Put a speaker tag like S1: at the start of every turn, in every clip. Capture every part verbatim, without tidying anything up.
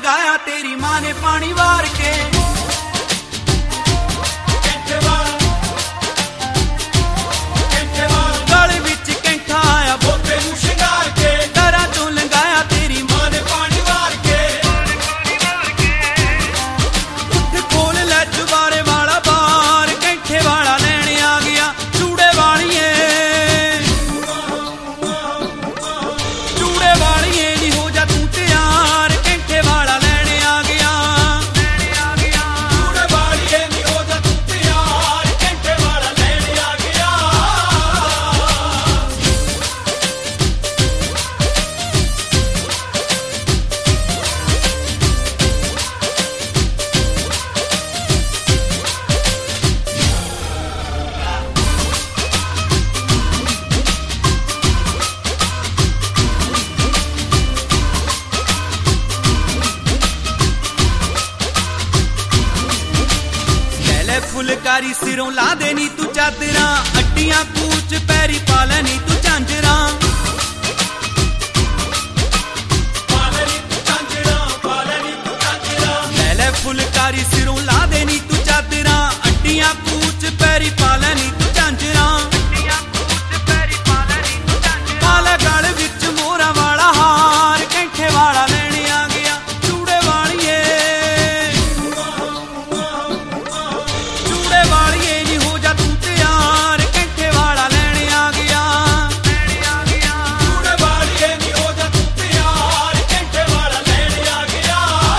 S1: ਲੰਘਾਇਆ ਤੇਰੀ ਮਾਂ ਨੇ ਪਾਣੀ ਵਾਰ ਕੇ ਗਲ ਵਿੱਚ ਕੈਂਠਾ ਆਇਆ ਬੋਤੇ ਨੂੰ ਸ਼ਿੰਗਾਰ ਕੇ ਦਰਾਂ ਚੋਂ ਲੰਘਾਇਆ ਤੇਰੀ ਮਾਂ ਨੇ ਪਾਣੀ ਵਾਰ ਕੇ ਉੱਠ ਖੋਲ ਲੈ ਜੁਬਾਰੇ ਵਾਲਾ ਬਾਰ ਕੈਂਠੇ ਵਾਲਾ ਲੈਣ ਆ ਗਿਆ ਚੂੜੇ ਵਾਲੀਏ ਚੂੜੇ ਵਾਲੀਏ ਨੀ ਹੋ ਜਾ ਤੂੰ ਤਿਆਰ ਕੈਂਠੇ ਵਾਲਾ ਲੈਣ ਆ ਗਿਆ ਚੂੜੇ ਵਾਲੀਏ ਨੀ ਹੋ ਜਾ ਤੂੰ ਤਿਆਰ ਕੈਂਠੇ ਵਾਲਾ ਲੈਣ ਆ ਗਿਆ ਲੈ ਫੁਲਕਾਰੀ ਸਿਰੋਂ ਲਾ ਦੇ ਨੀ ਤੂੰ ਚਾਦਰਾਂ ਅੱਡੀਆਂ ਕੂਚ ਪੈਰੀ ਪਾ ਲੈ ਨੀ ਤੂੰ ਝਾਂਜਰਾਂ ਪਾ ਲੈ ਨੀ ਤੂੰ ਝਾਂਜਰਾਂ ਪਾ ਲੈ ਨੀ ਤੂੰ ਝਾਂਜਰਾਂ ਲੈ ਲੈ ਫੁਲਕਾਰੀ ਸਿਰੋਂ ਲਾ ਦੇ ਨੀ ਤੂੰ ਚਾਦਰਾਂ ਅੱਡੀਆਂ ਕੂਚ ਪੈਰੀ ਪਾ ਲੈ ਨੀ ਤੂੰ ਝਾਂਜਰਾਂ ਅੱਡੀਆਂ ਕੂਚ ਪੈਰੀ ਪਾ ਲੈ ਨੀ ਤੂੰ ਝਾਂਜਰਾਂ ਪਾ ਲੈ ਗਲ ਵਿੱਚ ਮੋਹਰਾਂ ਵਾਲਾ ਹਾਰ ਕੈਂਠੇ ਵਾਲਾ ਲੈਣ ਆ ਗਿਆ ਚੂੜੇ ਵਾਲੀਏ ਚੂੜੇ ਵਾਲੀਏ ਨੀ ਹੋ ਜਾ ਤੂੰ ਤਿਆਰ ਕੈਂਠੇ ਵਾਲਾ ਲੈਣ ਆ ਗਿਆ ਚੂੜੇ ਵਾਲੀਏ ਨੀ ਹੋ ਜਾ ਤੂੰ ਤਿਆਰ ਕੈਂਠੇ ਵਾਲਾ ਲੈਣ ਆ ਗਿਆ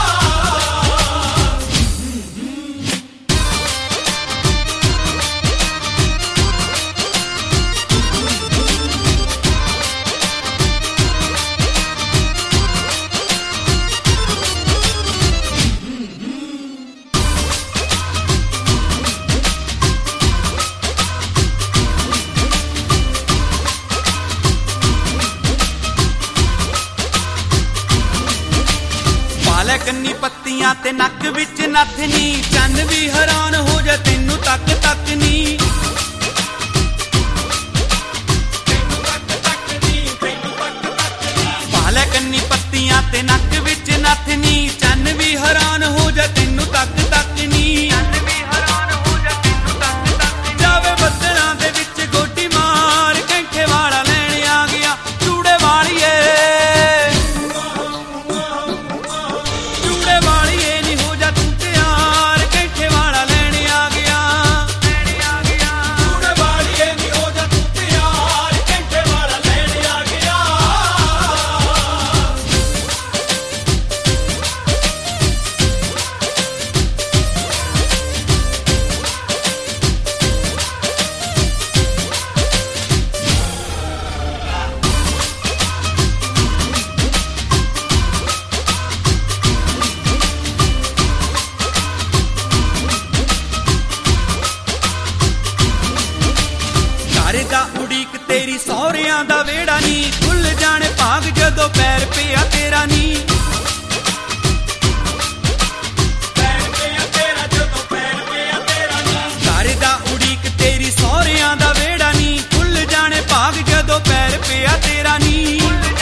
S1: ਪਾਲੇ ਕੰਨੀ ਪੱਤੀਆਂ ਤੇ ਨੱਕ ਵਿੱਚ ਨੱਥ ਨੀ ਚੰਨ ਵੀ ਹੈਰਾਨ ਹੋ ਜਾ ਤੈਨੂੰ ਤੱਕ ਤੱਕ ਨੀ ਪਾਲੇ ਕੰਨੀ ਪੱਤੀਆਂ ਤੇ ਨੱਕ ਵਿੱਚ ਨੱਥ ਨੀ ਚੰਨ ਵੀ ਹੈਰਾਨ ਹੋ ਜਾ ਤੈਨੂੰ ਤੱਕ ਤੱਕ ਨੀ ਜਾਵੇ ਬੱਦਲਾਂ ਦੇ ਵਿੱਚ ਗੋਡੀ ਮਾਰ ਕੈਂਠੇ ਵਾਲਾ ਲੈਣ ਆ ਗਿਆ ਚੂੜੇ ਵਾਲੀਏ ਚੂੜੇ ਵਾਲੀਏ ਨੀ ਹੋ ਜਾ ਤੂੰ ਤਿਆਰ ਕੈਂਠੇ ਵਾਲਾ ਲੈਣ ਆ ਗਿਆ ਚੂੜੇ ਵਾਲੀਏ ਨੀ ਹੋ ਜਾ ਤੂੰ ਤਿਆਰ ਕੈਂਠੇ ਵਾਲਾ ਲੈਣ ਆ ਗਿਆ ਘਰ ਦਾ ਉਡੀਕ ਤੇਰੀ ਸਹੁਰਿਆਂ ਦਾ ਵਿਹੜਾ ਨੀ ਖੁੱਲ ਜਾਣੇ ਭਾਗ ਜਦੋਂ ਪੈਰ ਪਿਆ ਤੇਰਾ ਨੀ ਪੈਰ ਪਿਆ ਤੇਰਾ ਜਦੋਂ ਪੈਰ ਪਿਆ ਤੇਰਾ ਨੀ ਘਰ ਦਾ ਉਡੀਕ ਤੇਰੀ ਸਹੁਰਿਆਂ ਦਾ ਵਿਹੜਾ ਨੀ ਖੁੱਲ ਜਾਣੇ ਭਾਗ ਜਦੋਂ ਪੈਰ ਪਿਆ ਤੇਰਾ ਨੀ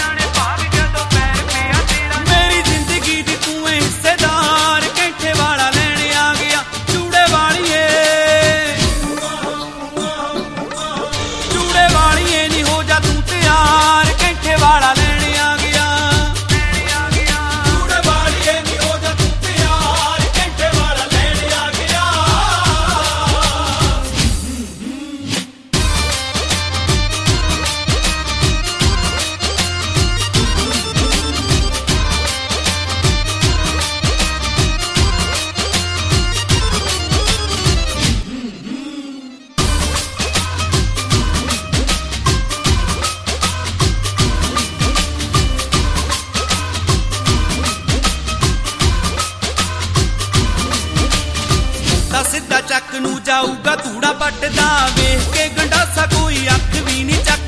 S1: ਮੇਰੀ ਜ਼ਿੰਦਗੀ ਦੀ ਤੂੰ ਏ ਹਿੱਸੇਦਾਰ ਕੈਂਠੇ ਵਾਲਾ ਲੈਣ ਆ ਗਿਆ ਚੂੜੇ ਵਾਲੀਏ ਚੂੜੇ ਵਾਲੀਏ ਨੀ ਹੋ ਜਾ ਤੂੰ ਤਿਆਰ ਕੈਂਠੇ ਵਾਲਾ ਲੈਣ ਆ ਗਿਆ ਚੂੜੇ ਵਾਲੀਏ ਨੀ ਹੋ ਜਾ ਤੂੰ ਤਿਆਰ ਕੈਂਠੇ ਵਾਲਾ ਲੈਣ ਆ ਗਿਆ ਤਾਂ ਸਿੱਧਾ ਚੱਕ ਨੂੰ ਜਾਊਗਾ ਧੂੜਾ ਪੱਟਦਾ ਵੇਖ ਕੇ ਗੰਡਾਸਾ ਕੋਈ ਅੱਖ ਵੀ ਨਹੀਂ ਚੱਕ